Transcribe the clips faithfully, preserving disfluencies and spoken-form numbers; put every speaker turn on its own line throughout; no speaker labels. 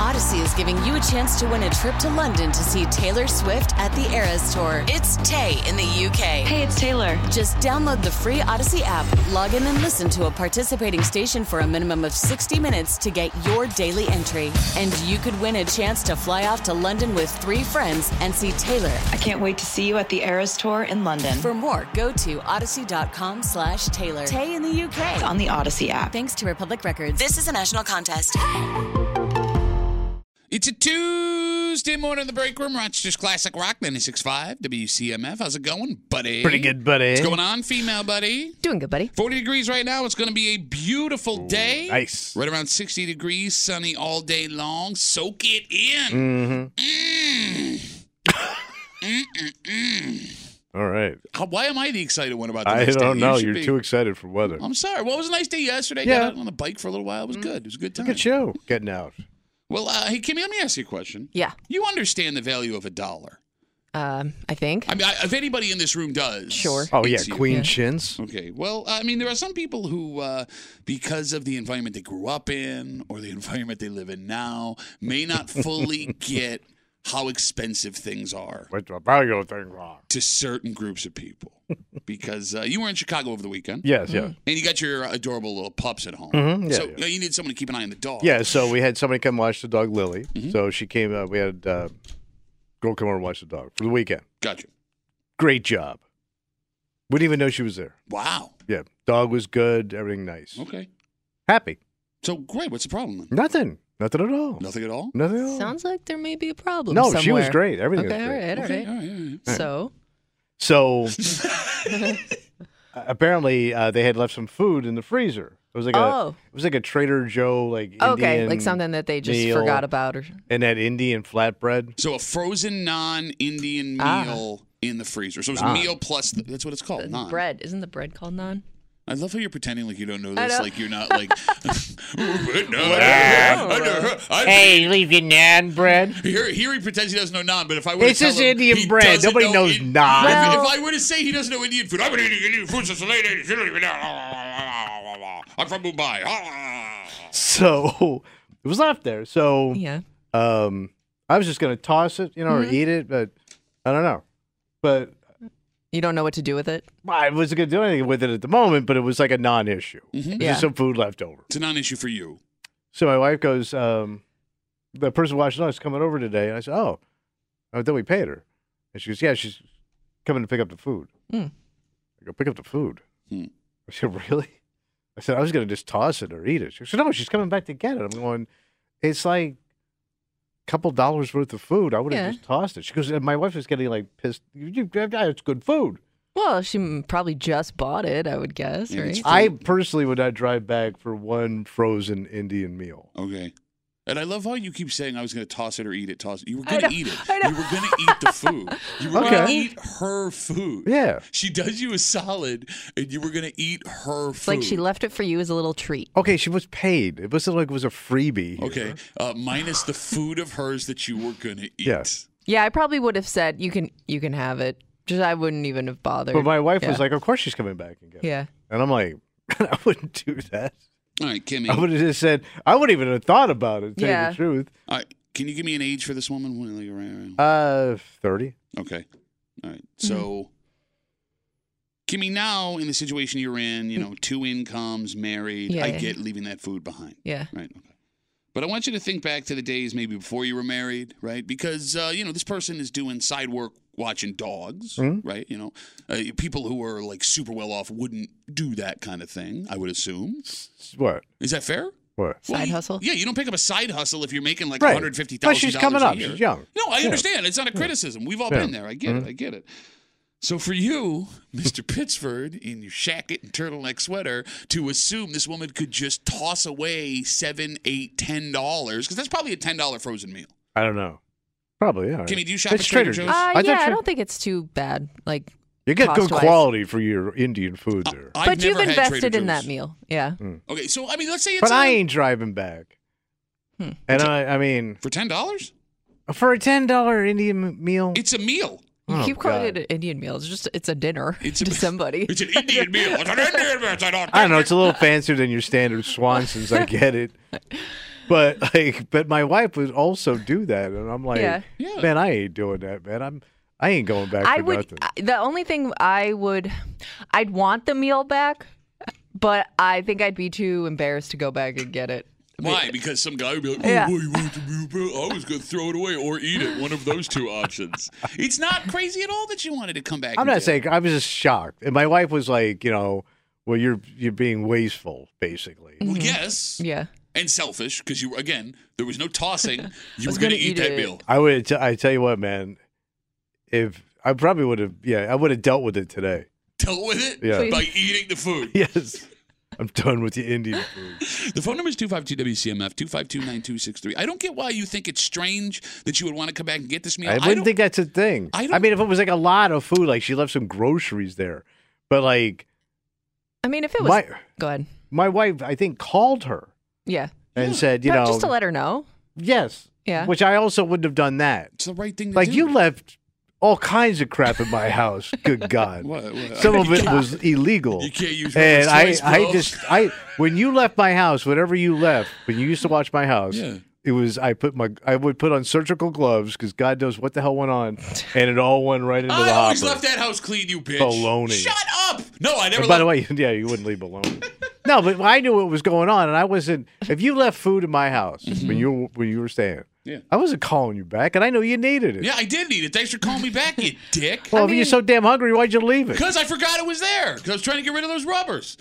Odyssey is giving you a chance to win a trip to London to see Taylor Swift at the Eras Tour. It's Tay in the U K.
Hey, it's Taylor.
Just download the free Odyssey app, log in and listen to a participating station for a minimum of sixty minutes to get your daily entry. And you could win a chance to fly off to London with three friends and see Taylor.
I can't wait to see you at the Eras Tour in London.
For more, go to odyssey.com slash Taylor. Tay in the U K.
It's on the Odyssey app.
Thanks to Republic Records. This is a national contest.
It's a Tuesday morning in the break room. Rochester's Classic Rock, ninety-six point five, W C M F. How's it going, buddy?
Pretty good, buddy.
What's going on, female buddy?
Doing good, buddy.
forty degrees right now. It's going to be a beautiful day.
Nice.
Right around sixty degrees, sunny all day long. Soak it in.
Mm-hmm.
Mm. Mm-mm-mm.
All right.
How, why am I the excited one about the
I
next
don't
day?
know.
You
You're
be.
too excited for weather.
I'm sorry. Well, it was a nice day yesterday.
Yeah.
Got out on the bike for a little while. It was good. It was a good time.
Look at you getting out.
Well, uh, hey, Kimmy, let me ask you a question.
Yeah.
You understand the value of a dollar.
Um, I think.
I mean, I, if anybody in this room does.
Sure.
Oh, yeah.
it's you.
Queen
Yeah.
Shins.
Okay. Well, I mean, there are some people who, uh, because of the environment they grew up in or the environment they live in now, may not fully get how expensive things are
What's the value thing wrong?
to certain groups of people. Because uh, you were in Chicago over the weekend.
Yes, yeah.
And you got your adorable little pups at home.
Mhm, yeah,
so
yeah.
You, know, you need someone to keep an eye on the dog.
Yeah, so we had somebody come watch the dog, Lily.
Mm-hmm.
So she came, uh, we had uh, girl come over and watch the dog for the weekend.
Gotcha.
Great job. Wouldn't even know she was there.
Wow.
Yeah, dog was good, everything nice.
Okay.
Happy.
So, great. What's the problem then?
Nothing. Nothing at all.
Nothing at all?
Nothing at all.
Sounds like there may be a problem.
no,
somewhere.
she was great. Everything
Okay,
was
all
great.
right, all
Okay,
right.
all right, all right.
So,
So apparently uh, they had left some food in the freezer. It was like
Oh.
a it was like a Trader Joe like
okay,
Indian
like something that they just
meal
forgot about, or
and that Indian flatbread.
So a frozen non-Indian
Ah.
meal in the freezer. So it's a
Naan.
meal plus, the, that's what it's called,
the
naan.
bread. Isn't the bread called naan?
I love how you're pretending like you don't know
I
this,
know.
like you're not like. no, I know. I-
Hey, leave your naan bread.
Here, here he pretends he doesn't know naan, but if I were
It's
to tell
just
him
Indian
he
bread.
doesn't
Nobody
know
knows
in-
naan.
If-
Well-
if, I were to say he doesn't know Indian food, I've been eating Indian food since the late eighties. You don't even know. I'm from Mumbai.
So it was left there. So
Yeah.
um, I was just gonna toss it, you know,
Mhm.
or eat it, but I don't know. But
You don't know what to do with it?
I wasn't gonna do anything with it at the moment. But it was like a non-issue.
Mhm.
Yeah.
Just some food left over.
It's a non-issue for you.
So my wife goes, um, the person watching us coming over today. And I said, oh, oh, then we paid her. And she goes, yeah, she's coming to pick up the food.
Hmm.
I go, pick up the food.
Hmm.
I said, really? I said, I was going to just toss it or eat it. She said, no, she's coming back to get it. I'm going, it's like a couple dollars worth of food. I would have
Yeah.
just tossed it. She goes, and my wife was getting like pissed. You, you, it's good food.
Well, she m- probably just bought it, I would guess,
Yeah, it's
right?
fr-
I personally would not drive back for one frozen Indian meal.
Okay. And I love how you keep saying I was going to toss it or eat it. Toss it. You were
I
going to
know,
eat it.
I know.
You were going to eat the food. You were going
Okay.
to eat her food.
Yeah.
She does you a solid, and you were going to eat her
It's
food.
like she left it for you as a little treat.
Okay, she was paid. It wasn't like it was a freebie. here.
Okay, uh, minus the food of hers that you were going to eat.
Yes.
Yeah, I probably would have said you can you can have it. Just I wouldn't even have bothered.
But my wife was
Yeah.
like, of course she's coming back and get it.
Yeah.
And I'm like, I wouldn't do that.
All right, Kimmy.
I would have just said, I wouldn't even have thought about it, to tell
Yeah.
you the truth.
All right, can you give me an age for this woman? When, like, around-
Uh, thirty.
Okay. All right. So, Kimmy, now in the situation you're in, you know, two incomes, married,
Yeah,
I
yeah.
get leaving that food behind.
Yeah.
Right. Okay. But I want you to think back to the days maybe before you were married, right? Because, uh, you know, this person is doing side work watching dogs,
Mhm.
right? You know, uh, people who are like super well off wouldn't do that kind of thing, I would assume.
S- What?
Is that fair?
What?
Side
you-
hustle?
Yeah, you don't pick up a side hustle if you're making like
Right.
one hundred fifty thousand
But
dollars
she's coming
a
up.
year.
She's young.
No, I
Yeah.
understand. It's not a criticism. We've all
Yeah.
been there. I get
Mhm.
it. I get it. So for you, Mister Pittsford, in your shacket and turtleneck sweater, to assume this woman could just toss away seven, eight, ten dollars, because that's probably a ten dollar frozen meal.
I don't know. Probably, yeah.
Kimmy, do you shop
It's
at Trader
Trader
Joe's?
Joe's.
Uh,
I thought
yeah, I
you-
don't think it's too bad. Like,
You get good
cost-wise.
quality for your Indian food there.
I've
but you've
never had
invested
Trader
in that
Joe's.
meal. Yeah.
Okay, so I mean, let's say it's
but
a,
I ain't driving back.
Hmm.
And I, I mean,
for ten dollars.
for a ten dollar Indian m- meal,
It's a meal.
You
Oh,
keep calling
God.
it an Indian meal. It's just it's a dinner
It's a-
to somebody.
It's an Indian meal. It's an Indian meal. It's an
I don't know. It's a little fancier than your standard Swanson's. I get it. But like, but my wife would also do that, and I'm like,
Yeah.
Yeah.
man, I ain't doing that, man. I'm, I ain't going back
I
for
would.
nothing.
I- The only thing I would, I'd want the meal back, but I think I'd be too embarrassed to go back and get it.
Why? Because some guy would be like, oh,
Yeah.
why you want the meal back? I was going to throw it away or eat it. One of those two options. It's not crazy at all that you wanted to come back.
I'm
and
not
get
saying
it.
I was just shocked, and my wife was like, you know, well, you're you're being wasteful, basically.
Well, yes.
Yeah.
And selfish because you, again, there was no tossing. You
was
were going to
gonna
eat
eat
that
it.
meal.
I would. T- I tell you what, man. If I probably would have, yeah, I would have dealt with it today.
Dealt with it
Yeah.
by eating the food.
Yes, I'm done with the Indian food.
The phone number is two five two W C M F, two five two, nine two six three. I don't get why you think it's strange that you would want to come back and get this meal.
I
don't-
wouldn't think that's a thing.
I
I,
don't-
mean, if it was like a lot of food, like she left some groceries there, but like
I mean, if it was,
my
go ahead.
my wife, I think called her
Yeah.
and said, you
No,
know,
just to let her know.
yes,
Yeah.
which I also wouldn't have done that.
It's the right thing to
Like
do.
you left all kinds of crap in my house. Good God.
What, what?
Some of it was illegal.
You can't use
And I,
rubber's choice,
I
bro.
just, I, when you left my house, whatever you left, when you used to watch my house,
Yeah.
it was, I put my, I would put on surgical gloves because God knows what the hell went on, and it all went right into
I
the
always
hopper.
left that house clean, you bitch.
Baloney.
Shut up. No, I never
And by the
left.
way, yeah, you wouldn't leave alone. No, but I knew what was going on, and I wasn't. If you left food in my house when you were, when you were staying,
Yeah.
I wasn't calling you back, and I know you needed it.
Yeah, I did need it. Thanks for calling me back, you dick.
Well, if you're so damn hungry, why'd you leave it?
Because I forgot it was there. Because I was trying to get rid of those rubbers.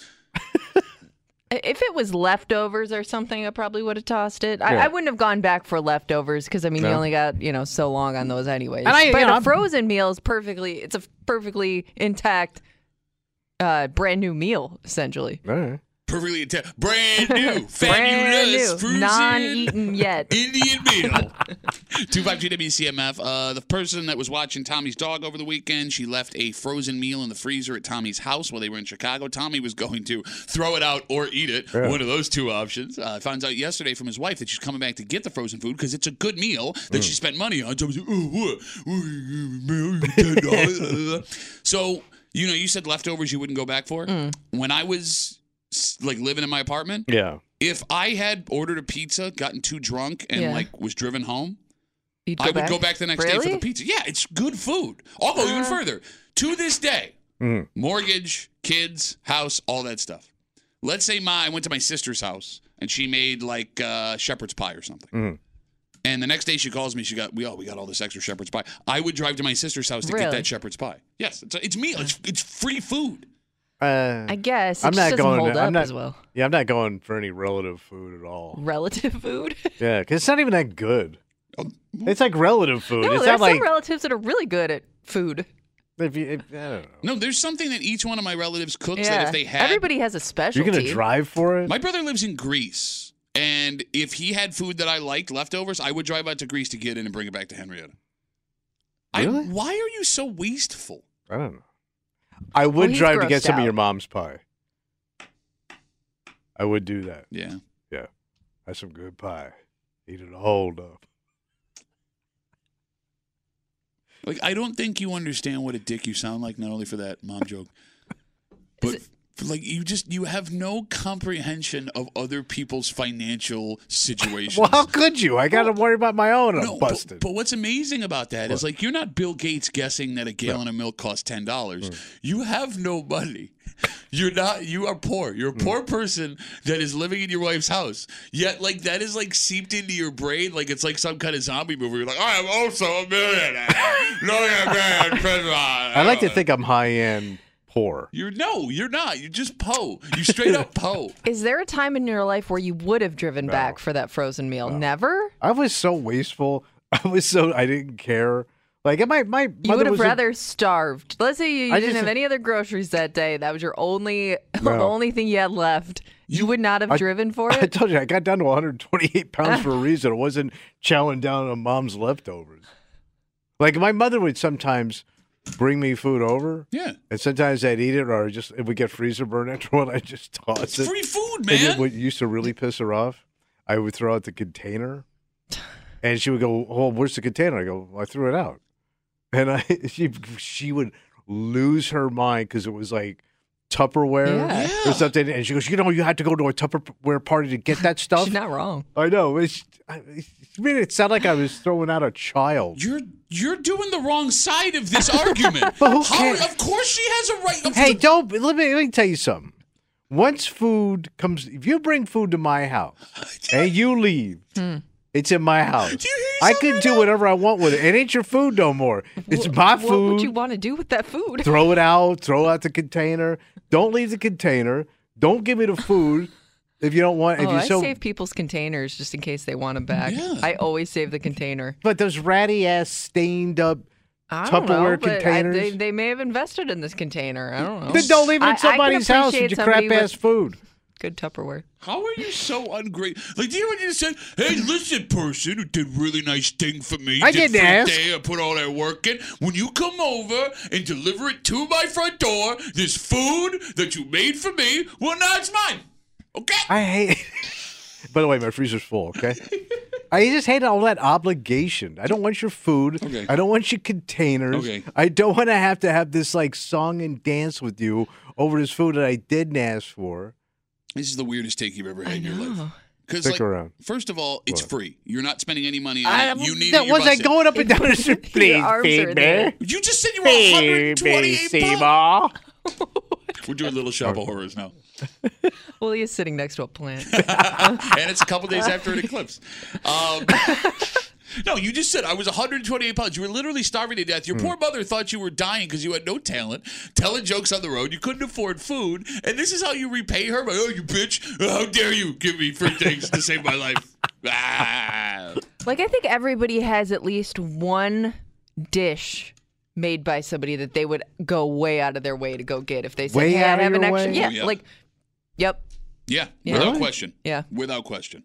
If it was leftovers or something, I probably would have tossed it. I,
Yeah.
I wouldn't have gone back for leftovers because I mean, you
No.
only got you know so long on those anyways.
And I-
but
you know,
a
I'm-
frozen meal is perfectly. It's a perfectly intact, uh, brand new meal essentially.
All right.
Perfectly intact. Brand new.
Brand
Fabulous.
new,
Frozen
non-eaten yet.
Indian meal. two five two W C M F. Uh, the person that was watching Tommy's dog over the weekend, she left a frozen meal in the freezer at Tommy's house while they were in Chicago. Tommy was going to throw it out or eat it.
Yeah.
One of those two options. Uh, finds out yesterday from his wife that she's coming back to get the frozen food because it's a good meal that
Mm.
she spent money on. Tommy's like, oh, what? What? ten dollars? So, you know, you said leftovers you wouldn't go back for.
Mm.
When I was s- like living in my apartment,
Yeah.
if I had ordered a pizza, gotten too drunk, and
Yeah.
like was driven home,
You'd
I would go back the next day for
Really?
the pizza. Yeah, it's good food. I'll go even
Uh.
further. To this day,
Mm.
mortgage, kids, house, all that stuff. Let's say my I went to my sister's house and she made like uh, shepherd's pie or something.
Mm.
And the next day she calls me. She got we oh we got all this extra shepherd's pie. I would drive to my sister's house to get
Really?
that shepherd's pie. Yes, it's it's meal. It's it's free food.
Uh,
I guess it
I'm
just
not
doesn't
going.
hold
I'm
up
not,
as well.
Yeah, I'm not going for any relative food at all.
Relative food.
Yeah, because it's not even that good.
Oh,
It's like relative food.
No,
it's
there's
not like
some relatives that are really good at food.
if you. If, I don't know.
No, there's something that each one of my relatives cooks
Yeah.
that if they had
Everybody has a specialty.
You're gonna drive for it.
My brother lives in Greece, and if he had food that I liked, leftovers, I would drive out to Greece to get it and bring it back to Henrietta.
Really?
I, why are you so wasteful?
I don't know. I would
he's
drive to get
grossed
some of
out.
your mom's pie. I would do that.
Yeah.
Yeah, that's some good pie. Eat it all up.
Like, I don't think you understand what a dick you sound like, not only for that mom joke, but for, like, you just, you have no comprehension of other people's financial situations.
Well, how could you? I got to worry about my own. I'm
No, but,
busted.
but what's amazing about that is like you're not Bill Gates guessing that a gallon of milk costs ten dollars.
Mm.
You have no money. You're not. You are poor. You're a
Mm.
poor person that is living in your wife's house. Yet, like that is like seeped into your brain. Like it's like some kind of zombie movie. You're like, I am also a millionaire. millionaire.
I like to think I'm high end poor.
You're no. You're not. You're just po. You straight up po.
Is there a time in your life where you would have driven back for that frozen meal? Never?
I was so wasteful. I was so I didn't care. Like my my
You
mother
would have
was a-
rather starved. Let's say you, you
I
didn't
just-
have any other groceries that day. That was your only, the
No.
only thing you had left. You, would not have
I-
driven for
I
it.
told you I got down to one hundred twenty-eight pounds for a reason. I wasn't chowing down on mom's leftovers. Like my mother would sometimes bring me food over,
Yeah.
and sometimes I'd eat it, or just if we get freezer burn after one, I'd just toss it.
Free food,
And then
man.
what used to really piss her off, I would throw out the container, and she would go, "Oh, where's the container?" I go, well, "I threw it out," and I she she would lose her mind because it was like Tupperware
Yeah.
or something, and she goes, you know, you had to go to a Tupperware party to get that stuff.
She's not wrong.
I know. It's, I, it made it sound like I was throwing out a child.
You're you're doing the wrong side of this argument.
But who
How-
cares?
Of course she has a right. Of
Hey, don't let me let me tell you something. Once food comes, if you bring food to my house and you leave, it's in my house.
Do you hear
I
yourself
can
right
do
now?
whatever I want with it. It ain't your food no more. It's my
What
food.
would you want to do with that food?
Throw it out. Throw out the container. Don't leave the container. Don't give me the food if you don't want. If
Oh,
you
I
so,
save people's containers just in case they want them back.
Yeah.
I always save the container.
but those ratty ass stained up.
I don't know,
Tupperware
but I-
containers?
they, they may have invested in this container. I don't know.
Then don't leave it
I- I
in
can
somebody's house with
appreciate
your
somebody
crap ass
with
food.
Good Tupperware.
How are you so ungrateful? Like, do you know what you just said? Hey, listen, person who did really nice thing for me.
I
did
didn't
for
ask.
The day I put all that work in. When you come over and deliver it to my front door, this food that you made for me, well, now it's mine. Okay?
I hate. By the way, my freezer's full. Okay. I just hate all that obligation. I don't want your food.
Okay.
I don't want your containers.
Okay.
I don't want to have to have this like song and dance with you over this food that I didn't ask for.
This is the weirdest take you've ever had in your life. Because,
Stick
like,
around.
first of all, it's
What?
free. You're not spending any money on
I,
it. You need
that
it. You're
was I
busted.
going up and down the street?
Your
Please
arms
feed
are in
me.
there.
You just said you were one hundred twenty-eight
Feed me,
pounds.
Seymour.
We're doing Little Shop of Horrors now.
Well, he is sitting next to a plant.
And it's a couple days after an eclipse. Um, no, you just said I was one hundred twenty-eight pounds. You were literally starving to death. Your
Hmm.
poor mother thought you were dying because you had no talent, telling jokes on the road. You couldn't afford food. And this is how you repay her? By, oh, you bitch. How dare you give me free things to save my life? Ah.
Like, I think everybody has at least one dish made by somebody that they would go way out of their way to go get if they said,
Way
hey,
out
I
of
have an
your
extra.
way?
Yeah,
Oh, yeah.
like, yep.
Yeah,
Yeah.
without
Really?
question.
Yeah.
Without question.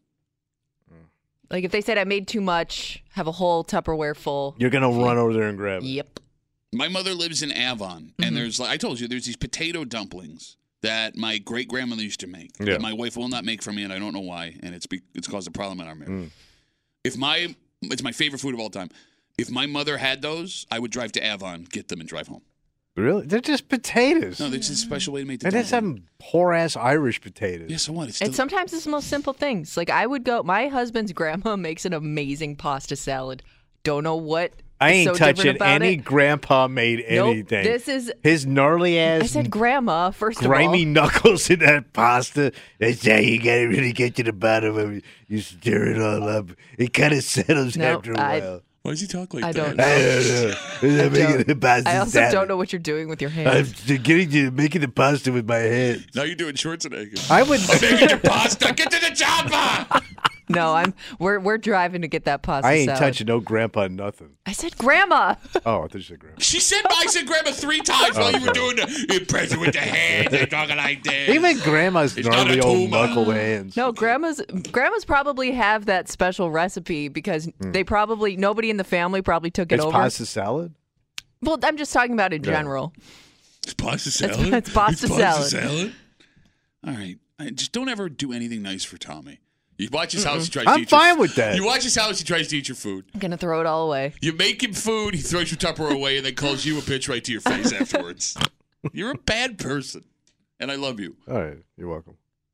Like, if they said I made too much, have a whole Tupperware full.
You're gonna run over there and grab it.
Yep.
My mother lives in Avon,
Mm-hmm.
and there's like I told you, there's these potato dumplings that my great grandmother used to make.
Yeah.
That my wife will not make for me, and I don't know why. And it's be, it's caused a problem in our marriage.
Mm.
If my it's my favorite food of all time. If my mother had those, I would drive to Avon, get them, and drive home.
Really? They're just potatoes.
No, there's a special way to make the
and that's
dumpling.
some poor ass Irish potatoes.
Yeah, so what? It's still,
And sometimes it's the most simple things. Like, I would go, my husband's grandma makes an amazing pasta salad. Don't know what
I
is
ain't
so different
touching
about
any
it.
grandpa made
Nope,
anything.
this is-
his gnarly ass.
I said grandma, first
grimy
of all.
knuckles in that pasta. That's how you gotta really get to the bottom of it. You stir it all up. It kind of settles
No,
after a
I-
while.
why does he talk like
I
that?
don't know.
I don't know. I'm making the pasta
I also
salad.
don't know what you're doing with your
I'm
hands.
getting to making the pasta with my hands.
Now you're doing Schwarzenegger.
I would.
I'm making your pasta. Get to the chopper.
No, I'm. We're we're driving to get that pasta
I ain't
salad.
touching no grandpa nothing.
I said grandma.
Oh, I thought you said grandpa.
She said I said grandma three times while you were doing the impression with the hands and talking like this.
Even grandma's
It's not
gnarly
a
old
tumor.
knuckled hands.
No, grandmas. Grandmas probably have that special recipe because they probably nobody in the family probably took it
It's
over.
pasta salad?
Well, I'm just talking about in
Yeah.
general.
It's pasta salad.
it's pasta salad.
salad. All right, I, just don't ever do anything nice for Tommy. You watch his house. He tries
I'm
to eat your-
fine with that.
You watch his house. He tries to eat your food.
I'm gonna throw it all away.
You make him food. He throws your Tupperware away and then calls you a bitch right to your face afterwards. You're a bad person, and I love you.
All right, you're welcome.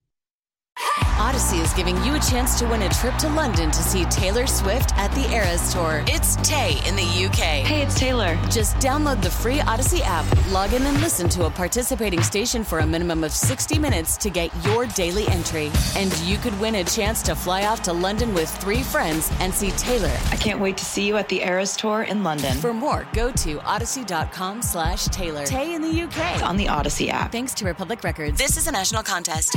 Odyssey is giving you a chance to win a trip to London to see Taylor Swift at the Eras Tour. It's Tay in the U K.
Hey, it's Taylor.
Just download the free Odyssey app, log in and listen to a participating station for a minimum of sixty minutes to get your daily entry. And you could win a chance to fly off to London with three friends and see Taylor.
I can't wait to see you at the Eras Tour in London.
For more, go to odyssey.com slash Taylor. Tay in the U K.
It's on the Odyssey app.
Thanks to Republic Records. This is a national contest.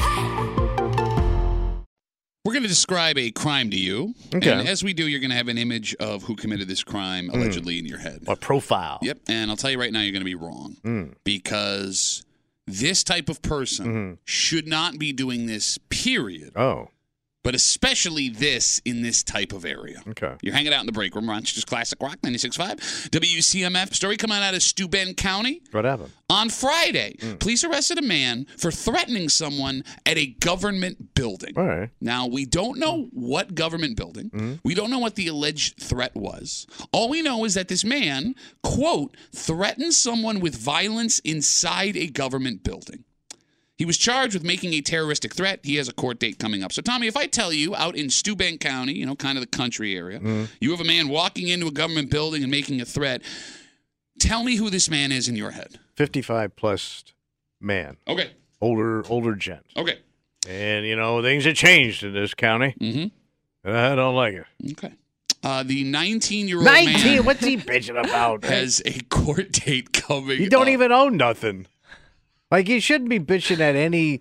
We're going to describe a crime to you.
Okay.
And as we do, you're going to have an image of who committed this crime allegedly in your head.
A profile.
Yep. And I'll tell you right now, you're going to be wrong.
Mm.
Because this type of person
Mm-hmm.
should not be doing this, period.
Oh,
But especially this in this type of area.
okay.
You're hanging out in the break room, Rochester's Classic Rock, ninety-six point five. W C M F story coming out of Steuben County.
What happened?
On Friday,
Mm.
police arrested a man for threatening someone at a government building.
All right.
Now, we don't know what government building.
Mm-hmm.
We don't know what the alleged threat was. All we know is that this man, quote, threatened someone with violence inside a government building. He was charged with making a terroristic threat. He has a court date coming up. So, Tommy, if I tell you out in Steuben County, you know, kind of the country area, mm-hmm. you have a man walking into a government building and making a threat, tell me who this man is in your head.
fifty-five plus man.
Okay.
Older, older gent.
Okay.
And, you know, things have changed in this county.
Mm-hmm.
And I don't like it.
Okay. Uh, the nineteen-year-old
nineteen?
man
What's he bitching about?
has a court date coming
You don't
up.
even own nothing. Like, you shouldn't be bitching at any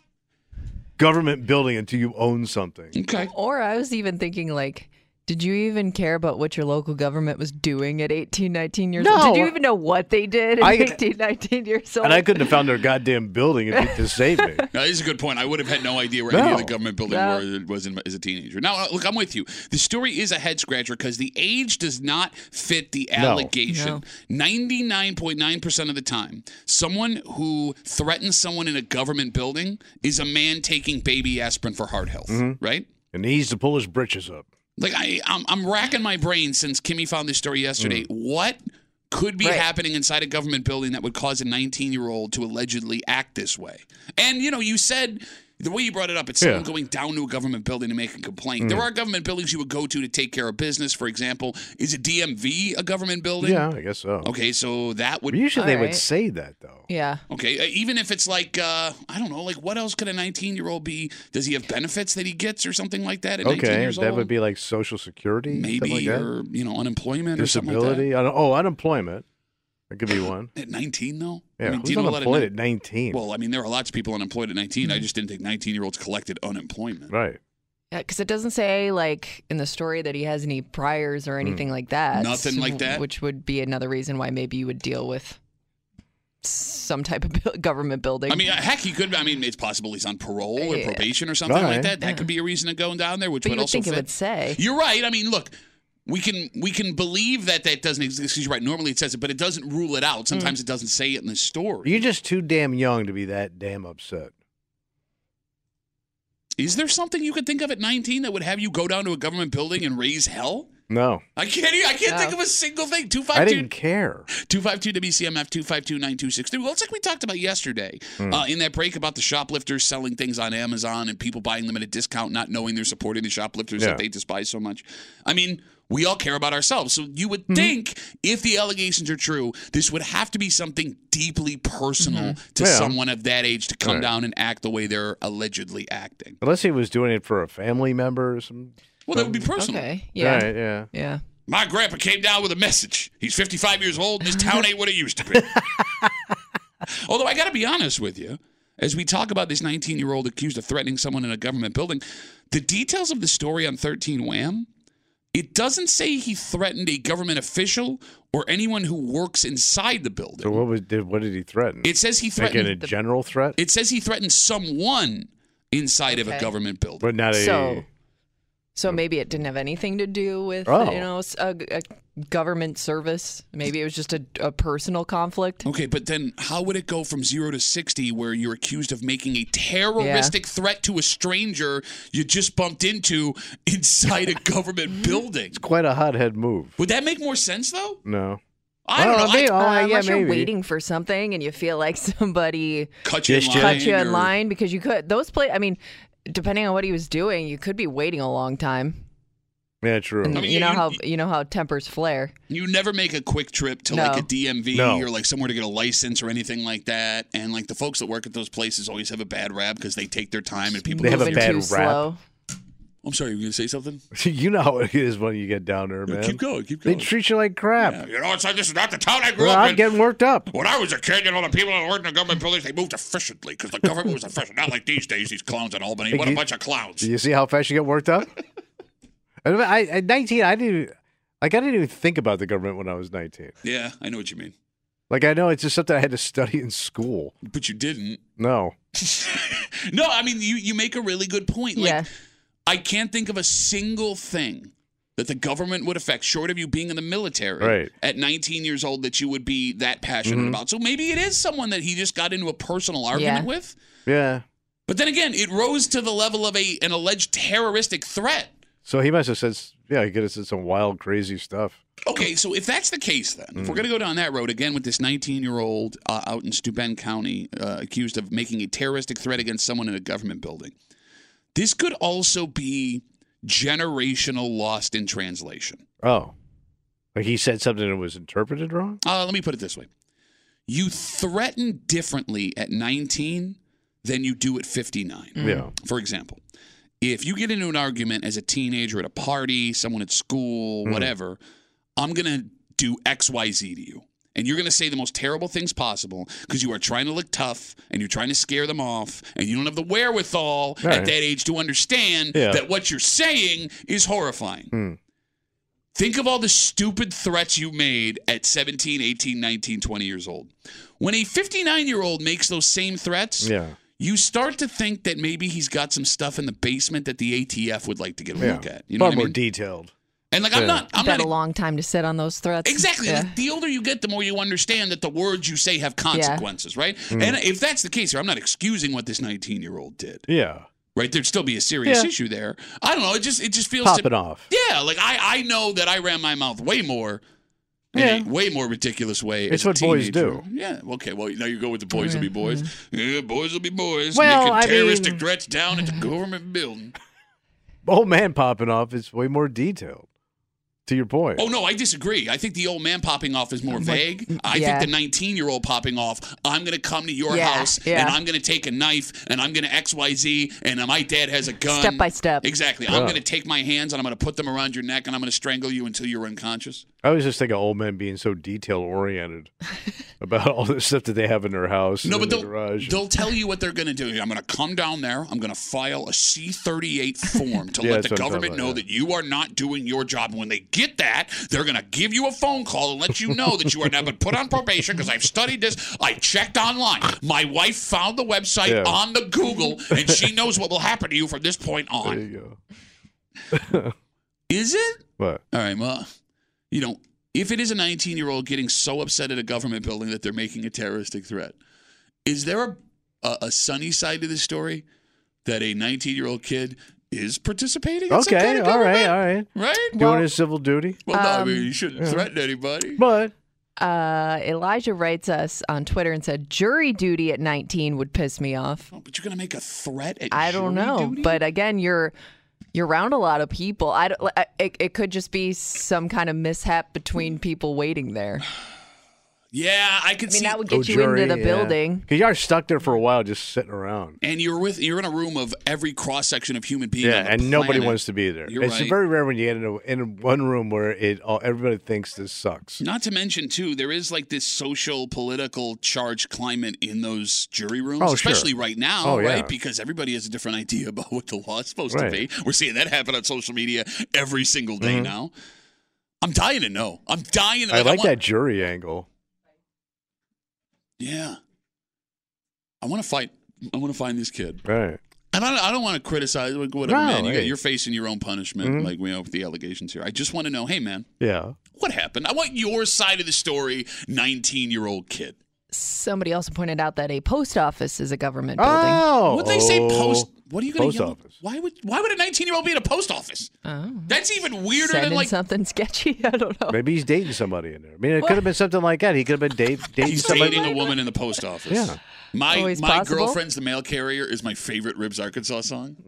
government building until you own something.
Okay.
Or I was even thinking, like, did you even care about what your local government was doing at eighteen, nineteen years
No.
old? Did you even know what they did at
I-
eighteen, nineteen years old?
And I couldn't have found their goddamn building if to save me.
Now, this is a good point. I would have had no idea where
No.
any of the government building
No.
were, was in, as a teenager. Now, uh, look, I'm with you. The story is a head scratcher because the age does not fit the
No.
allegation. ninety-nine point nine percent of the time, someone who threatens someone in a government building is a man taking baby aspirin for heart health,
Mm-hmm.
right?
And he needs to pull his britches up.
Like I, I'm, I'm racking my brain since Kimmy found this story yesterday.
Mm.
What could be
Right.
happening inside a government building that would cause a nineteen-year-old to allegedly act this way? And you know, you said the way you brought it up, it's someone
Yeah.
going down to a government building to make a complaint. There are government buildings you would go to to take care of business. For example, is a D M V a government building?
Yeah, I guess so.
Okay, so that would
Usually
All
they
right.
would say that, though.
Yeah.
okay. uh, Even if it's like uh, I don't know, like what else could a nineteen-year-old be? Does he have benefits that he gets or something like that at nineteen
Okay,
years
that
old?
would be like Social Security,
maybe
stuff like that.
or you know unemployment or something like that.
Disability. I don't- oh, unemployment. That could be one.
At nineteen, though?
Yeah,
I mean,
who's
do you know a lot of
unemployed
ni-
at nineteen?
Well, I mean, there are lots of people unemployed at nineteen. I just didn't think nineteen-year-olds collected unemployment.
right.
Yeah, because it doesn't say, like, in the story that he has any priors or anything like that.
Nothing like that?
Which would be another reason why maybe you would deal with some type of bu- government building.
I mean, uh, heck, he could. I mean, it's possible he's on parole or
Yeah.
probation or something like
Right.
that. That could be a reason to go down there, which
but
would
you would
also
think
fit.
it would say.
You're right. I mean, look, we can we can believe that that doesn't exist. 'Cause you're right. Normally it says it, but it doesn't rule it out. Sometimes it doesn't say it in the story.
You're just too damn young to be that damn upset.
Is there something you could think of at nineteen that would have you go down to a government building and raise hell?
No,
I can't. I can't
No.
think of a single thing. Two
I
five
didn't
two.
care.
two five two W C M F two five two nine two six three. Well, it's like we talked about yesterday uh, in that break about the shoplifters selling things on Amazon and people buying them at a discount, not knowing they're supporting the shoplifters
Yeah.
that they despise so much. I mean, we all care about ourselves. So you would think if the allegations are true, this would have to be something deeply personal to
Yeah.
someone of that age to come
Right.
down and act the way they're allegedly acting.
Unless he was doing it for a family member or some.
Well, that would be personal.
Okay. Yeah.
Right, yeah.
Yeah.
My grandpa came down with a message. He's fifty-five years old, and this town ain't what it used to be. Although I got to be honest with you, as we talk about this nineteen-year-old accused of threatening someone in a government building, the details of the story on thirteen Wham, it doesn't say he threatened a government official or anyone who works inside the building.
So what was did what did he threaten?
It says he
Like
threatened.
in a general threat,
It says he threatened someone inside of a
Okay.
government building.
but not a.
So, so maybe it didn't have anything to do with,
Oh.
you know, s- a, a government service. Maybe it was just a, a personal conflict.
Okay, but then how would it go from zero to sixty where you're accused of making a terroristic threat to a stranger you just bumped into inside a government building?
Quite a hothead move.
Would that make more sense, though?
No.
I don't
Well,
know.
maybe-
I
oh,
Uh,
yeah,
unless you're
maybe.
waiting for something and you feel like somebody
cut you in
Just
line.
cut you in
or-
line because you could. Those play. I mean, depending on what he was doing, you could be waiting a long time.
Yeah, true.
And
I mean,
you know
you-
how you know how tempers flare.
You never make a quick trip to
No.
like a D M V
No.
or like somewhere to get a license or anything like that. And like the folks that work at those places always have a bad rap because they take their time and people
They have a
Moving
bad
too
rap.
slow.
I'm sorry, you were going to say something?
You know how it is when you get down there, man.
Keep going, keep
They
going.
treat you like crap.
Yeah, you know, it's like this is not the town I grew
Well,
up
I'm
in.
getting worked up.
When I was a kid, you know, the people that worked in the government buildings, they moved efficiently because the government was efficient. Not like these days, these clowns in Albany. What a
You-
bunch of clowns.
Do you see how fast you get worked up? I, I, at nineteen, I didn't. Like I didn't even think about the government when I was nineteen.
Yeah, I know what you mean.
Like I know it's just something I had to study in school.
But you didn't.
No.
No, I mean, you, you make a really good point. Like,
Yeah.
I can't think of a single thing that the government would affect, short of you being in the military
Right.
at nineteen years old, that you would be that passionate
Mhm.
about. So maybe it is someone that he just got into a personal argument
Yeah.
with.
Yeah.
But then again, it rose to the level of a an alleged terroristic threat.
So he must have said, yeah, he could have said some wild, crazy stuff.
Okay, so if that's the case, then if we're going to go down that road again with this nineteen-year-old uh, out in Steuben County uh, accused of making a terroristic threat against someone in a government building, this could also be generational lost in translation.
Oh, like he said something that was interpreted wrong?
Uh, let me put it this way: you threaten differently at nineteen than you do at fifty-nine.
Yeah.
For example, if you get into an argument as a teenager at a party, someone at school,
Mm.
whatever, I'm going to do X, Y, Z to you. And you're going to say the most terrible things possible because you are trying to look tough and you're trying to scare them off and you don't have the wherewithal
Right.
at that age to understand
Yeah.
that what you're saying is horrifying.
Mm.
Think of all the stupid threats you made at seventeen, eighteen, nineteen, twenty years old. When a fifty-nine-year-old makes those same threats,
Yeah.
you start to think that maybe he's got some stuff in the basement that the A T F would like to get a
Yeah.
look at. You know
Far
what I
more
mean?
detailed.
And like
Yeah.
I'm not, I'm
Bet
not
a long time to sit on those threats.
exactly.
Yeah.
Like, the older you get, the more you understand that the words you say have consequences, right?
Mm.
And if that's the case here, I'm not excusing what this nineteen-year-old did,
Yeah.
right? There'd still be a serious
Yeah.
issue there. I don't know. It just, it just feels
Popping
to,
off.
yeah. Like I, I know that I ran my mouth way more. In
Yeah.
a way more ridiculous way.
It's
as a
what boys
teenager.
do.
Yeah. Okay. Well, now you go with the boys will be boys. Yeah, boys will be boys.
Well,
making
I
terroristic
mean-
threats down at the government building.
Old man popping off is way more detailed. To your point.
Oh, no, I disagree. I think the old man popping off is more vague. I
yeah.
think the nineteen-year-old popping off, I'm going to come to your
Yeah,
house,
yeah.
and I'm going to take a knife, and I'm going to X Y Z, and my dad has a gun.
Step by step.
Exactly. I'm
Yeah.
going to take my hands, and I'm going to put them around your neck, and I'm going to strangle you until you're unconscious.
I was just thinking of old men being so detail oriented about all the stuff that they have in their house.
No,
and
but
in
they'll,
their garage.
they'll tell you what they're going to do. I'm going to come down there. I'm going to file a C thirty-eight form to
Yeah,
let
that's
the
what I'm
government
talking
know
about,
that you are not doing your job. And when they get that, they're going to give you a phone call and let you know that you are now been put on probation because I've studied this. I checked online. My wife found the website
Yeah.
on the Google, and she knows what will happen to you from this point
There
on.
you go.
Is it?
What?
All right, well, you know, if it is a nineteen-year-old getting so upset at a government building that they're making a terroristic threat, is there a, a, a sunny side to this story that a nineteen-year-old kid is participating in some
Okay,
kind of
all right,
government?
all right.
Right?
Doing
Well-
his civil duty.
Well, no, I
Um,
mean, you shouldn't threaten anybody.
But
Uh, Elijah writes us on Twitter and said, jury duty at nineteen would piss me off.
Oh, but you're going to make a threat at
I don't
jury
know.
duty?
But again, you're you're around a lot of people. I don't, I- it, it could just be some kind of mishap between people waiting there.
Yeah, I could
I mean,
see.
that would get
oh,
you
jury,
into the
yeah.
building.
Because you are stuck there for a while just sitting around.
And you're with you're in a room of every cross section of human beings.
Yeah,
on the
and nobody
planet.
wants to be there.
You're
It's
right.
very rare when you get into in one room where it all, everybody thinks this sucks.
Not to mention, too, there is like this social, political charged climate in those jury rooms,
Oh, sure.
especially right now,
Oh, yeah.
right? Because everybody has a different idea about what the law is supposed
Right.
to be. We're seeing that happen on social media every single day now. I'm dying to know. I'm dying to
I like
want-
that jury angle.
Yeah. I want to fight. I want to find this kid.
Right.
And I don't, I don't want to criticize like, whatever,
No,
man. You got,
hey.
you're facing your own punishment,
Mhm.
like, you know, with the allegations here. I just want to know, hey, man,
Yeah.
what happened? I want your side of the story, nineteen-year-old kid.
Somebody also pointed out that a post office is a government building.
Oh.
Would they say
oh.
post? What are you going
Post
to yell?
office.
Why would Why would a nineteen-year-old be in a post office?
Oh.
That's even weirder
Sending
than like
something sketchy. I don't know.
Maybe he's dating somebody in there. I mean, it could have been something like that. He could have been date, dating
he's
somebody.
dating a woman in the post office.
Yeah.
My
Always
my
possible.
girlfriend's the mail carrier is my favorite Ribs Arkansas song.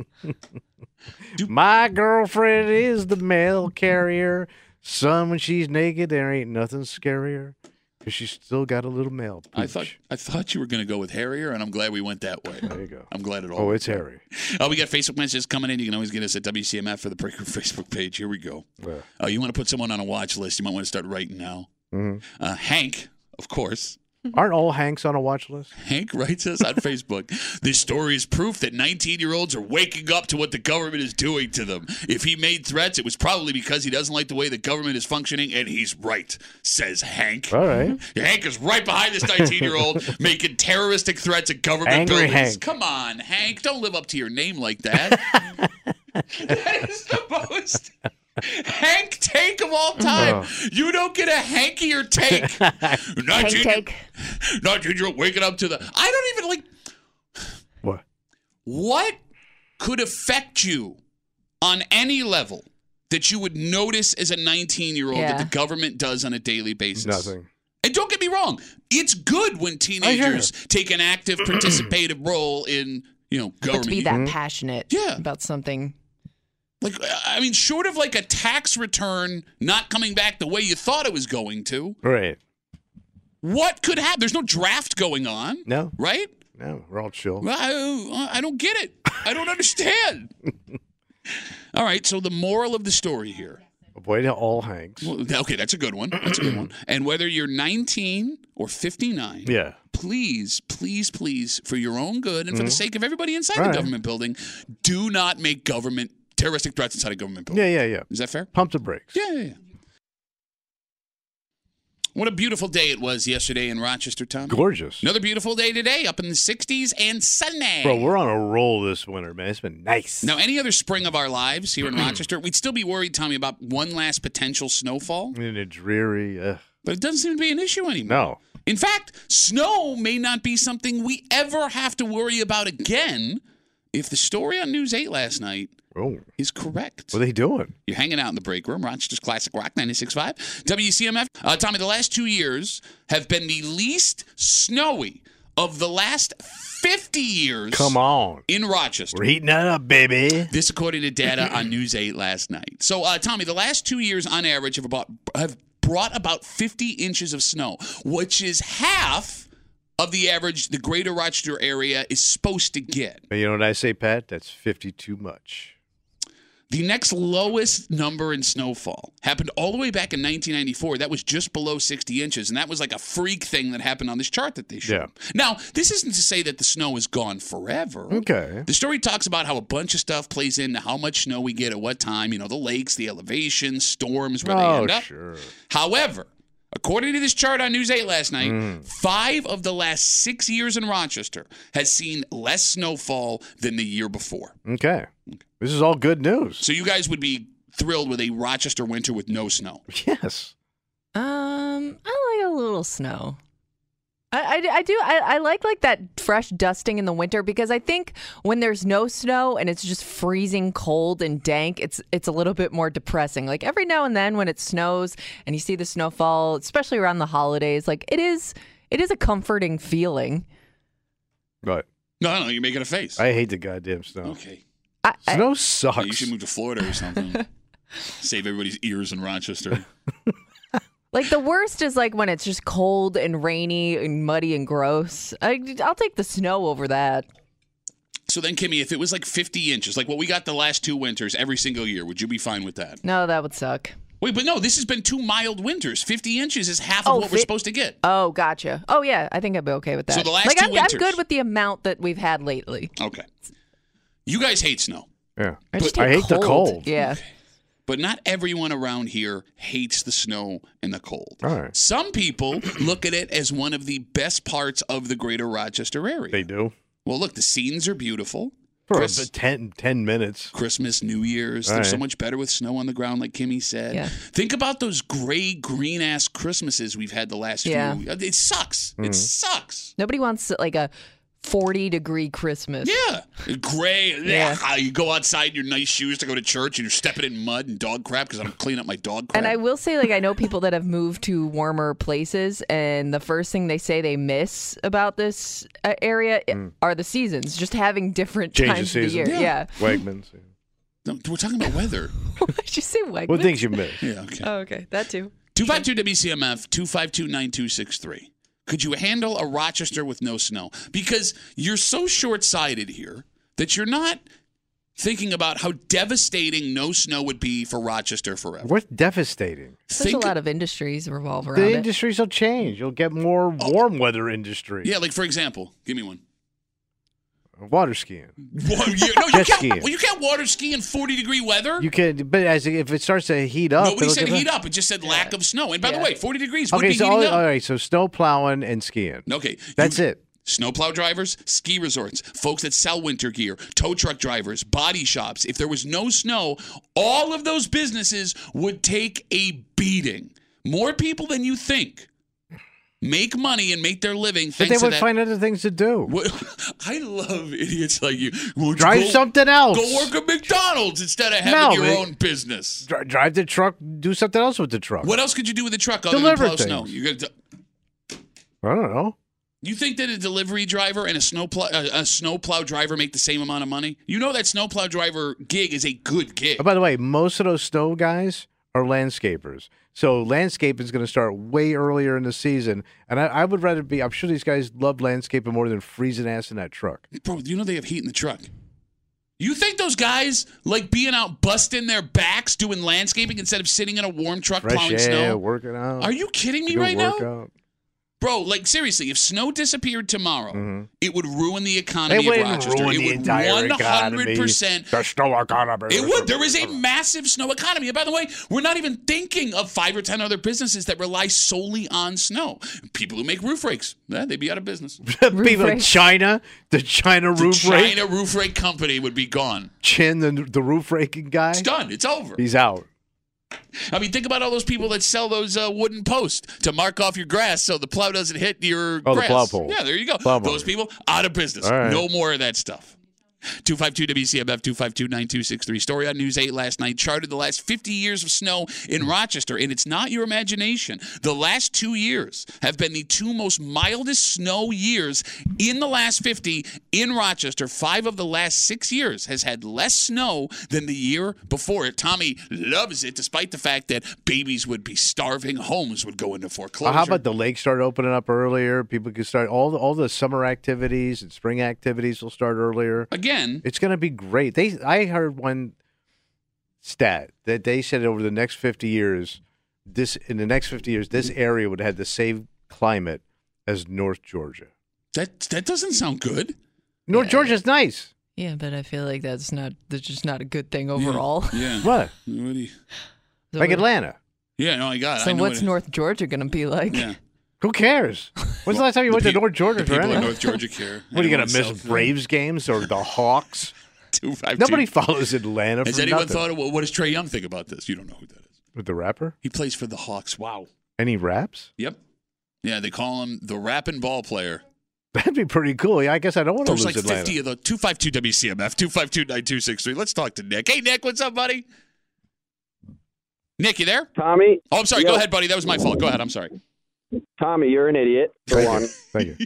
My girlfriend is the mail carrier. Son, when she's naked, there ain't nothing scarier. Because she's still got a little mail.
I
pooch.
thought I thought you were going to go with Harrier, and I'm glad we went that way.
There you go.
I'm glad it all.
Oh, it's Harry.
Oh, we got Facebook messages coming in. You can always get us at W C M F for the Breaker Facebook page. Here we go.
Yeah.
Oh, you want to put someone on a watch list? You might want to start writing now.
Mhm.
Uh, Hank, of course.
Aren't all Hanks on a watch list?
Hank writes us on Facebook. This story is proof that nineteen-year-olds are waking up to what the government is doing to them. If he made threats, it was probably because he doesn't like the way the government is functioning, and he's right, says Hank.
All right.
Hank is right behind this nineteen-year-old making terroristic threats at government
Angry
buildings.
Hank.
Come on, Hank. Don't live up to your name like that. That is the most Hank take of all time.
Oh.
You don't get a hankier take.
Hank
nineteen
take.
nineteen-year-old waking up to the... I don't even like...
What?
What could affect you on any level that you would notice as a nineteen-year-old
Yeah.
that the government does on a daily basis?
Nothing.
And don't get me wrong, it's good when teenagers take an active, participative role in, you know,
But
government.
to be that passionate
Yeah.
about something.
Like, I mean, short of like a tax return not coming back the way you thought it was going to,
Right.
what could happen? There's no draft going on.
No.
Right?
No, we're all chill.
Well, I, I don't get it. I don't understand. All right, so the moral of the story here.
Avoid all hanks.
Well, okay, that's a good one. That's a good one. And whether you're nineteen or fifty-nine,
Yeah.
please, please, please, for your own good and for the sake of everybody inside
All
the
right.
government building, do not make government terroristic threats inside a government building.
Yeah, yeah, yeah.
Is that fair?
Pump the brakes.
Yeah, yeah, yeah. What a beautiful day it was yesterday in Rochester, Tom.
Gorgeous.
Another beautiful day today, up in the sixties and sunny.
Bro, we're on a roll this winter, man. It's been nice.
Now, any other spring of our lives here in Rochester, we'd still be worried, Tommy, about one last potential snowfall.
In a dreary. Uh,
But it doesn't seem to be an issue anymore.
no.
In fact, snow may not be something we ever have to worry about again if the story on News eight last night
Oh.
is correct.
What are they doing?
You're hanging out in the break room, Rochester's Classic Rock ninety-six point five. W C M F. Uh, Tommy, the last two years have been the least snowy of the last fifty years
Come on.
in Rochester.
We're heating that up, baby.
This according to data on News eight last night. So, uh, Tommy, the last two years on average have about have brought about fifty inches of snow, which is half of the average the greater Rochester area is supposed to get.
And you know what I say, Pat? That's fifty too much.
The next lowest number in snowfall happened all the way back in nineteen ninety-four. That was just below sixty inches, and that was like a freak thing that happened on this chart that they showed.
Yeah.
Now, this isn't to say that the snow is gone forever.
Okay.
The story talks about how a bunch of stuff plays into how much snow we get at what time. You know, the lakes, the elevation, storms, where they
Oh,
end up.
sure.
However, according to this chart on News eight last night,
Mm.
five of the last six years in Rochester has seen less snowfall than the year before.
Okay. This is all good news.
So you guys would be thrilled with a Rochester winter with no snow.
Yes.
Um, I like a little snow. I, I, I do. I, I like like that fresh dusting in the winter because I think when there's no snow and it's just freezing cold and dank, it's it's a little bit more depressing. Like every now and then when it snows and you see the snowfall, especially around the holidays, like it is it is a comforting feeling.
But
No, no, you're making a face.
I hate the goddamn snow.
Okay.
I, I,
Snow
Yeah,
sucks.
you should move to Florida or something. Save everybody's ears in Rochester.
like the worst is like when it's just cold and rainy and muddy and gross. I, I'll take the snow over that.
So then, Kimmy, if it was like fifty inches, like what we got the last two winters every single year, would you be fine with that?
No, that would suck.
Wait, but no, this has been two mild winters. fifty inches is half of
Oh,
what we're
fi-
supposed to get.
Oh, gotcha. Oh, yeah. I think I'd be okay with that.
So the last
like,
two
I'm,
winters-
I'm good with the amount that we've had lately.
Okay. You guys hate snow,
Yeah.
I, just
I hate the cold.
Yeah.
but not everyone around here hates the snow and the cold.
All right.
Some people look at it as one of the best parts of the greater Rochester area.
They do.
Well, look, the scenes are beautiful.
For
Chris-
about ten, ten minutes.
Christmas, New Year's.
All
They're so
right.
much better with snow on the ground, like Kimmy said.
Yeah.
Think about those gray, green ass Christmases we've had the last
Yeah.
few. It sucks.
Mm-hmm.
It sucks.
Nobody wants like a forty degree Christmas.
Yeah. Gray.
Yeah.
Yeah. You go outside in your nice shoes to go to church and you're stepping in mud and dog crap because I'm cleaning up my dog crap.
And I will say, like, I know people that have moved to warmer places, and the first thing they say they miss about this uh, area are the seasons, just having different
Change of
times of the
season.
year.
Yeah.
Yeah.
Wegmans. yeah.
No, we're talking about weather.
Did you say Wegmans?
What things you miss?
Yeah, okay.
Oh, okay. That too.
two five two W C M F, two five two, nine two six three. Could you handle a Rochester with no snow? Because you're so short-sighted here that you're not thinking about how devastating no snow would be for Rochester forever.
What's devastating?
There's
Think-
a lot of industries revolve around
The
it.
industries will change. You'll get more warm weather industry.
Yeah, like for example, give me one.
Water skiing.
Wa- you- no, you
Jet
can't.
skiing.
Well, you can't water ski in forty degree weather.
You can, but as if it starts to heat up,
Nobody
it'll
said
get
heat
better.
up. It just said lack of snow. And by the
Yeah.
way, forty degrees would
Okay,
be
so
heating
all,
up.
all right, so snow plowing and skiing.
Okay,
That's
you-
it.
Snowplow drivers, ski resorts, folks that sell winter gear, tow truck drivers, body shops. If there was no snow, all of those businesses would take a beating. More people than you think make money and make their living.
But they
thanks to
would
that.
find other things to do.
What, I love idiots like you. Won't you
Drive
go,
something else.
Go work at McDonald's instead of having
No,
your
man.
own business.
Dri- drive the truck. Do something else with the truck.
What else could you do with the truck other
Deliver
than plow snow?
things.
You got.
I don't know.
You think that a delivery driver and a snowplow a, a snowplow driver make the same amount of money? You know that snowplow driver gig is a good gig.
Oh, by the way, most of those snow guys are landscapers. So landscaping is going to start way earlier in the season. And I, I would rather be, I'm sure these guys love landscaping more than freezing ass in that truck.
Bro, you know they have heat in the truck. You think those guys like being out busting their backs doing landscaping instead of sitting in a warm truck
Fresh
plowing
air,
snow?
working out.
Are you kidding me
Good
right now?
workout.
Bro, like seriously, if snow disappeared tomorrow,
Mm-hmm.
it would ruin the economy
It
of
wouldn't
Rochester.
ruin
it
the
would
entire
one hundred
economy.
percent.
The snow economy.
It would. There is a massive snow economy. And by the way, we're not even thinking of five or ten other businesses that rely solely on snow. People who make roof rakes, yeah, they'd be out of business.
People in
rakes.
China, the China
The
roof rake.
China roof rake company would be gone.
Chin, the, the roof raking guy.
It's done. It's over.
He's out.
I mean, think about all those people that sell those uh, wooden posts to mark off your grass so the plow doesn't hit your
Oh, the
grass.
plow pole.
Yeah, there you go.
Plow
Those
pole.
people out of business.
All right.
No more of that stuff. two five two W C M F, two five two, nine two six three. Story on News eight last night charted the last fifty years of snow in Rochester, and it's not your imagination. The last two years have been the two most mildest snow years in the last fifty in Rochester. Five of the last six years has had less snow than the year before it. Tommy loves it, despite the fact that babies would be starving, homes would go into foreclosure.
Uh, how about the lakes start opening up earlier? People can start all the all the summer activities and spring activities will start earlier.
Again,
It's going to be great. They I heard one stat that they said over the next fifty years, this in the next fifty years, this area would have the same climate as North Georgia.
that that doesn't sound good.
North
Yeah.
Georgia's nice.
Yeah, but I feel like that's not that's just not a good thing overall.
Yeah.
What?
What do you,
So
Like
what-
Atlanta.
yeah, no, I got it.
So
I know
what's
it.
North Georgia going to be like?
Yeah.
Who cares? When's the last time you
The
went to
peop-
North Georgia?
The people
Fernando?
in North Georgia care.
What are you
Anyone
going to miss?
south-
Braves games or the Hawks?
Two, five,
Nobody
two.
follows Atlanta.
Has
for
anyone
nothing.
thought of what, what does Trey Young think about this? You don't know who that is.
With the rapper?
He plays for the Hawks. Wow.
Any raps?
Yep. Yeah, they call him the rapping ball player.
That'd be pretty cool. Yeah, I guess I don't want to
There's
lose
like
Atlanta.
fifty of the two five two W C M F, two five two, nine two six three. Let's talk to Nick. Hey, Nick, what's up, buddy? Nick, you there?
Tommy.
Oh, I'm sorry.
Yo.
Go ahead, buddy. That was my fault. Go ahead. I'm sorry.
Tommy, you're an idiot, for
Thank
one.
you. Thank you.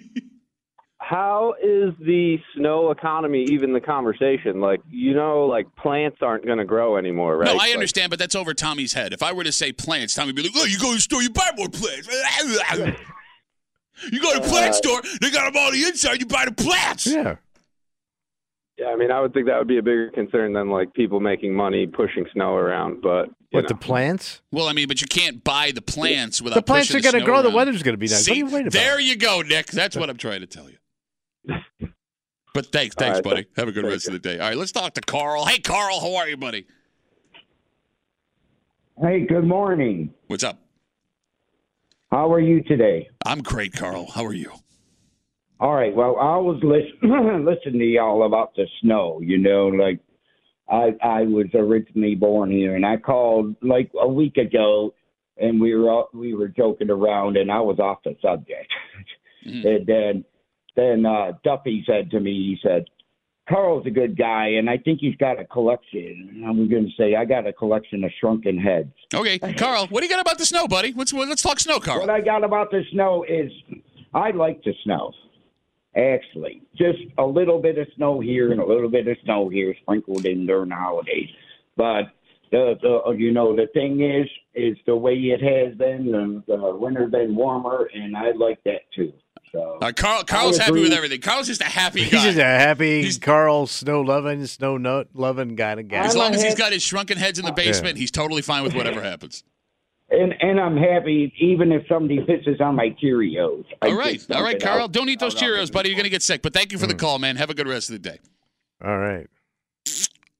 How is the snow economy even the conversation? Like, you know, like plants aren't going to grow anymore, right?
No, I
Like,
understand, but that's over Tommy's head. If I were to say plants, Tommy would be like, oh, you go to the store, you buy more plants. You go to the plant
Uh,
store, they got them all on the inside, you buy the plants.
Yeah.
yeah, I mean, I would think that would be a bigger concern than like people making money pushing snow around. But you
What,
know.
the plants?
Well, I mean, but you can't buy the plants without
The plants
pushing
are going to
snow
grow. The
around.
weather's going to be nice.
See,
what are you worried about?
there you go, Nick. That's what I'm trying to tell you. But thanks,
All
thanks,
right,
buddy.
thank-
Have a good
thank
rest
you.
of the day. All right, let's talk to Carl. Hey, Carl, how are you, buddy?
Hey, good morning.
What's up?
How are you today?
I'm great, Carl. How are you?
All right. Well, I was listen, listening to y'all about the snow. You know, like I I was originally born here, and I called like a week ago, and we were all- we were joking around, and I was off the subject.
Mhm.
And then then uh, Duffy said to me, he said, "Carl's a good guy, and I think he's got a collection." And I was going to say, I got a collection of shrunken heads.
Okay, Carl, what do you got about the snow, buddy? Let's let's talk snow, Carl.
What I got about the snow is I like the snow, actually. Just a little bit of snow here and a little bit of snow here sprinkled in during the holidays. But, the, the you know, the thing is, is the way it has been, the, the winter's been warmer, and I like that too. So,
All right, Carl, Carl's
I
happy with
agree.
everything. Carl's just a happy
He's
guy.
just a happy
He's-
Carl snow loving, snow nut loving kind of guy.
as
I'm
long
a
as he's
happy-
got his shrunken heads in the basement, he's totally fine with whatever happens.
and, and I'm happy even if somebody pisses on my Cheerios. I
All right,
just
all
dump
right,
it
Carl.
out-
Don't eat those
out of
Cheerios,
it.
buddy. You're going to get sick. But thank you for the call, man. Have a good rest of the day.
All right.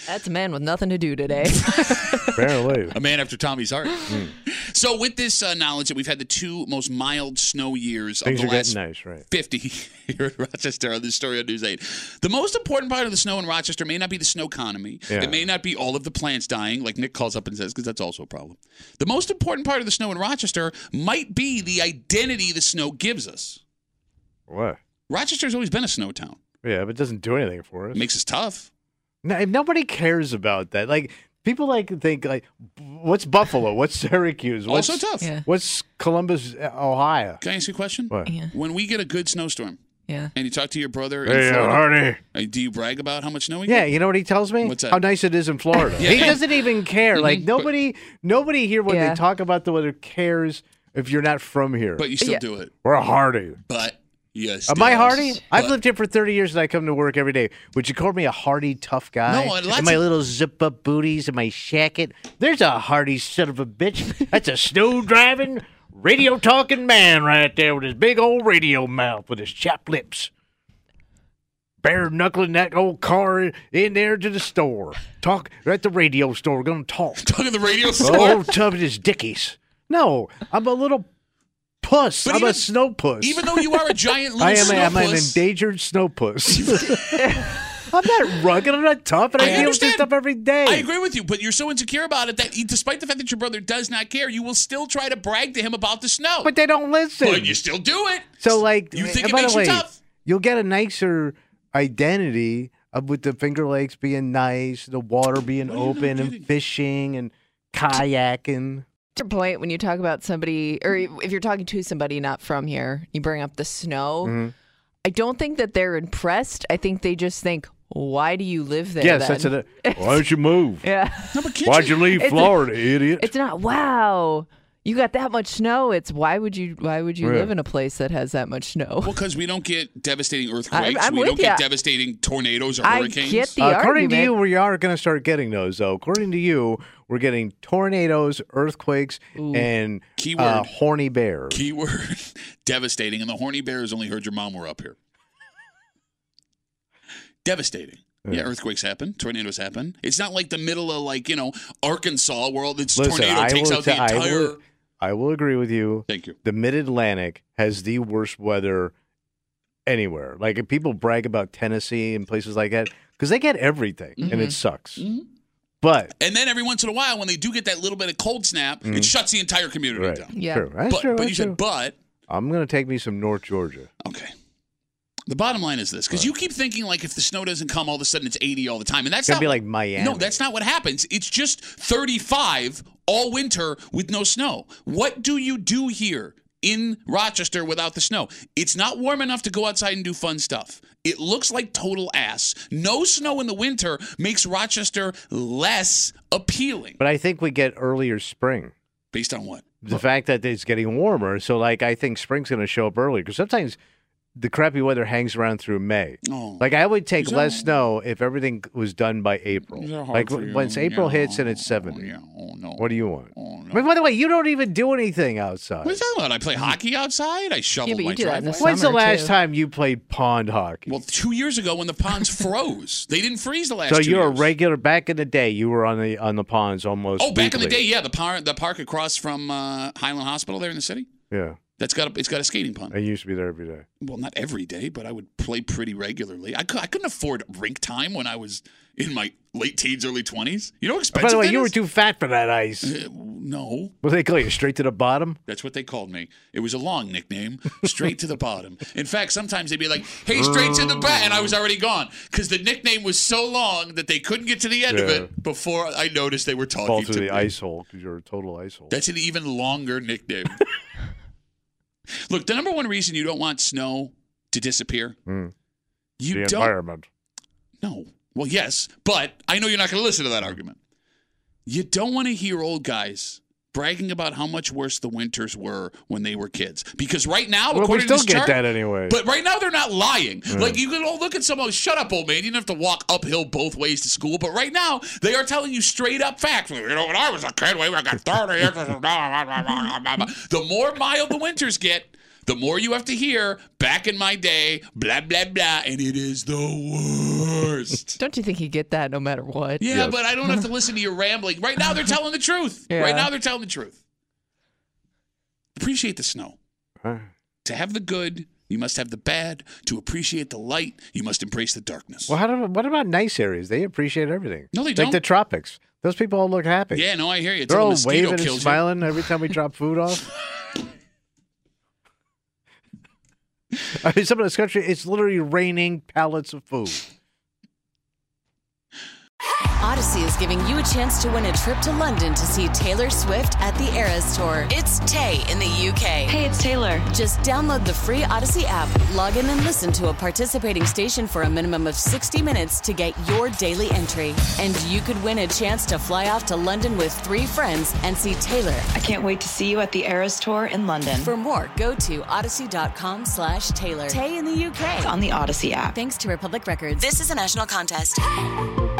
That's a man with nothing to do today.
Apparently.
A man after Tommy's heart.
Mm.
So with this uh, knowledge that we've had the two most mild snow years
Things
of
are
the last
getting nice, right?
fifty here in Rochester on this story on News eight. The most important part of the snow in Rochester may not be the snow economy.
Yeah.
It may not be all of the plants dying, like Nick calls up and says, because that's also a problem. The most important part of the snow in Rochester might be the identity the snow gives us.
What?
Rochester's always been a snow town.
Yeah, but it doesn't do anything for us.
It makes us tough.
No, nobody cares about that. Like, people like to think, like, what's Buffalo? What's Syracuse? What's,
Also tough.
Yeah.
What's Columbus, Ohio?
Can I ask you a question?
What?
Yeah.
When we get a good snowstorm
Yeah.
and you talk to your brother in
Hey,
Florida,
Hardy.
uh, do you brag about how much snow we
Yeah,
get?
you know what he tells me?
What's that?
How nice it is in Florida.
Yeah.
He doesn't even care. Like,
Mhm.
nobody nobody here, when
Yeah.
they talk about the weather, cares if you're not from here.
But you still
Yeah.
do it.
We're a Hardy.
But yes.
Am I Hardy? I've
But-
lived here for thirty years and I come to work every day. Would you call me a hardy, tough guy?
No, and lots
and my
of-
little zip-up booties and my shacket? There's a hardy son of a bitch. That's a snow-driving, radio-talking man right there with his big old radio mouth with his chapped lips. Bare-knuckling that old car in there to the store. Talk at the radio store. We're going to talk.
Talking the radio store.
Oh, tough as dickies. No, I'm a little puss.
But
I'm
even-
a snow puss.
Even though you are a giant little
I am a, I'm an
snowpuss,
endangered snow puss. I'm not rugged. I'm not tough, and I,
I
deal with this
understand.
stuff every day.
I agree with you, but you're so insecure about it that despite the fact that your brother does not care, you will still try to brag to him about the snow.
But they don't listen.
But you still do it.
so, like,
You think
and
it
by
makes
the way,
you tough?
You'll get a nicer identity of, with the Finger Lakes being nice, the water being
What are you not
open,
getting?
and fishing and kayaking.
Your point when you talk about somebody, or if you're talking to somebody not from here, you bring up the snow.
Mm-hmm.
I don't think that they're impressed. I think they just think, "Why do you live there?"
Yes,
then?
that's it. Why don't you move?
Yeah,
No, but can't
Why'd you leave
It's a-
Florida, idiot?
it's not. Wow, you got that much snow. It's why would you? Why would you
Yeah.
live in a place that has that much snow?
Well, because we don't get devastating earthquakes.
I'm- I'm
we
with
don't get
ya.
devastating tornadoes or
I
hurricanes.
get the
Uh, according
argument.
to you, we are going to start getting those, though. According to you, we're getting tornadoes, earthquakes, and
Keyword.
uh, horny bears.
Keyword devastating. And the horny bears only heard your mom were up here. Devastating. Yeah, earthquakes happen. Tornadoes happen. It's not like the middle of, like, you know, Arkansas where all this
Listen,
tornado
I
takes
will
out the
t- I
entire.
will- I will agree with you.
Thank you.
The Mid-Atlantic has the worst weather anywhere. Like, if people brag about Tennessee and places like that, because they get everything, and it sucks. But
And then every once in a while, when they do get that little bit of cold snap, it shuts the entire community
Mm-hmm. right,
down.
Yeah.
true. That's
But,
true.
but
that's
you said,
true.
but,
I'm going to take me some North Georgia.
okay. The bottom line is this, because you keep thinking like if the snow doesn't come, all of a sudden it's eighty all the time, and that's
It's going
not
to be like Miami.
No, that's not what happens. It's just thirty-five all winter with no snow. What do you do here in Rochester without the snow? It's not warm enough to go outside and do fun stuff. It looks like total ass. No snow in the winter makes Rochester less appealing.
But I think we get earlier spring.
Based on what?
The fact that it's getting warmer. So, like, I think spring's going to show up earlier. Because sometimes the crappy weather hangs around through May.
Oh.
Like, I would take
Is that-
less snow if everything was done by April.
Is that hard
Like,
for you?
once April
Yeah.
hits and it's seventy.
Oh, yeah. Oh, no.
What do you want?
Oh, no.
I mean, by the way, you don't even do anything outside.
What are you talking about? I play hockey outside. I shovel
Yeah, but you
my
do that in the
driveway.
When's the
summer,
last
too.
time you played pond hockey?
Well, two years ago when the ponds froze. They didn't freeze the last
so
two
you're a
years.
regular. Back in the day, you were on the on the ponds almost.
Oh, back in the
weekly.
day, yeah, the park, the park across from uh, Highland Hospital there in the city.
Yeah,
That's got a, it's got a skating pond.
I used to be there every day.
Well, not every day, but I would play pretty regularly. I, could, I couldn't afford rink time when I was in my late teens, early twenties. You know how expensive
By the way,
that
you were
is?
too fat for that ice.
Uh, no,
What do they call you? Straight to the bottom?
that's what they called me. It was a long nickname, straight to the bottom. In fact, sometimes they'd be like, hey, straight to the back, and I was already gone because the nickname was so long that they couldn't get to the end of
Yeah.
it before I noticed they were talking
Fall
to
through
me.
the ice hole because you're a total ice hole.
That's an even longer nickname. Look, the number one reason you don't want snow to disappear,
Mm.
you
the
don't.
environment.
No. Well, yes, but I know you're not going to listen to that argument. You don't want to hear old guys bragging about how much worse the winters were when they were kids. Because right now,
Well, we
according
still
to this
get
chart,
that anyway.
but right now they're not lying. Like you can all look at someone, shut up, old man. You didn't have to walk uphill both ways to school. But right now they are telling you straight up facts. You know, when I was a kid, we got thirty years. The more mild the winters get, The more you have to hear, back in my day, blah, blah, blah, and it is the worst.
Don't you think you get that no matter what?
Yeah,
Yes.
but I don't have to listen to your rambling. Right now, they're telling the truth.
Yeah.
Right now, they're telling the truth. Appreciate the snow.
Huh.
To have the good, you must have the bad. To appreciate the light, you must embrace the darkness.
Well, how do, what about nice areas? They appreciate everything.
No, they
Like
don't.
the tropics. Those people all look happy.
Yeah, no, I hear you.
They're
Until a
all
mosquito
waving and
kills you.
smiling every time we drop food off. I mean, some of this country, it's literally raining pallets of food.
Odyssey is giving you a chance to win a trip to London to see Taylor Swift at the Eras Tour. It's Tay in the U K.
Hey, it's Taylor.
Just download the free Odyssey app, log in and listen to a participating station for a minimum of sixty minutes to get your daily entry. And you could win a chance to fly off to London with three friends and see Taylor.
I can't wait to see you at the Eras Tour in London.
For more, go to odyssey.com slash Taylor. Tay in the U K.
on the Odyssey app.
Thanks to Republic Records. This is a national contest.